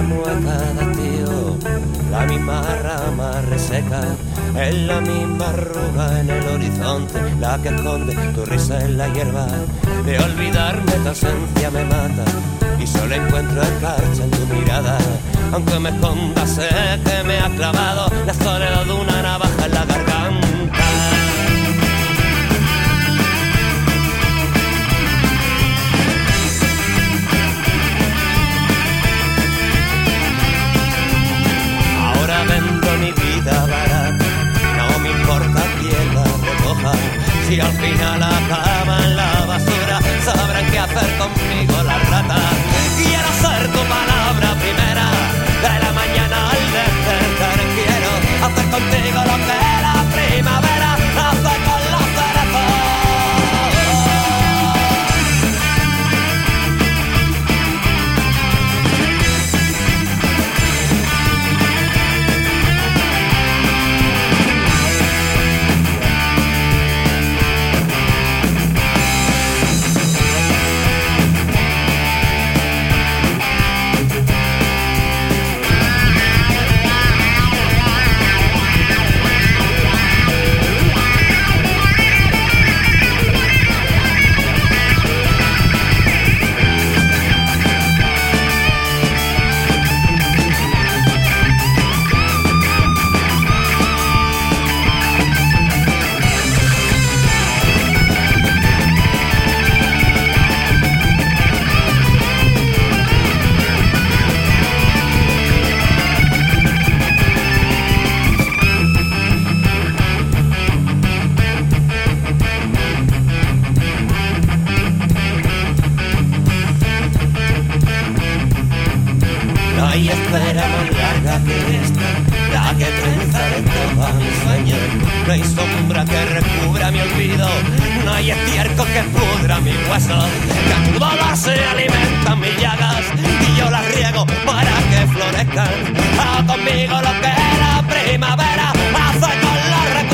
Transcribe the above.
mueca de tío, la misma rama reseca, es la misma arruga en el horizonte, la que esconde tu risa en la hierba. De olvidarme tu ausencia me mata y solo encuentro escarcha en tu mirada. Aunque me esconda sé que me ha clavado la soledad de una navaja en la garganta. Ahora vendo mi vida barata, no me importa quién la recoja. Si al final acaba en la basura, sabrán qué hacer conmigo las ratas. Quiero ser tu palabra primera, de la mañana al despertar. Quiero hacer contigo lo que la primavera hace con los cerezos. No hay espera más larga que esta, la que trenzaré todos mis sueños. No hay sombra que recubra mi olvido, no hay estiércol que pudra mi hueso. Que a tu dolor se alimentan mis llagas y yo las riego para que florezcan. Haz conmigo lo que la primavera hace con los recuerdos.